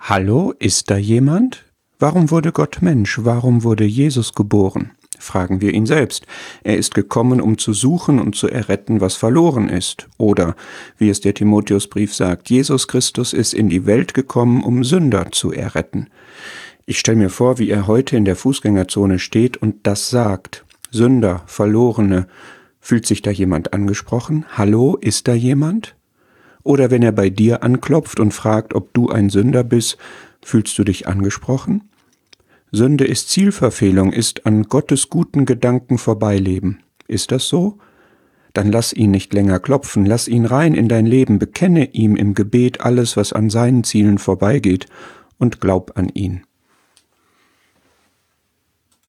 Hallo, ist da jemand? Warum wurde Gott Mensch? Warum wurde Jesus geboren? Fragen wir ihn selbst. Er ist gekommen, um zu suchen und zu erretten, was verloren ist. Oder, wie es der Timotheusbrief sagt, Jesus Christus ist in die Welt gekommen, um Sünder zu erretten. Ich stelle mir vor, wie er heute in der Fußgängerzone steht und das sagt. Sünder, Verlorene. Fühlt sich da jemand angesprochen? Hallo, ist da jemand? Oder wenn er bei dir anklopft und fragt, ob du ein Sünder bist, fühlst du dich angesprochen? Sünde ist Zielverfehlung, ist an Gottes guten Gedanken vorbeileben. Ist das so? Dann lass ihn nicht länger klopfen, lass ihn rein in dein Leben, bekenne ihm im Gebet alles, was an seinen Zielen vorbeigeht, und glaub an ihn.